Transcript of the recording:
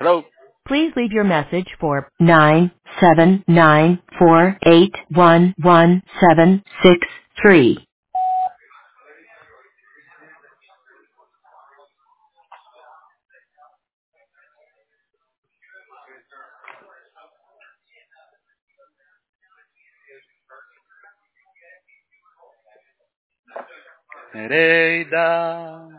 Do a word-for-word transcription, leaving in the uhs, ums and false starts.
Hello? Please leave your message for nine seven nine four eight one one seven six three. Nereida,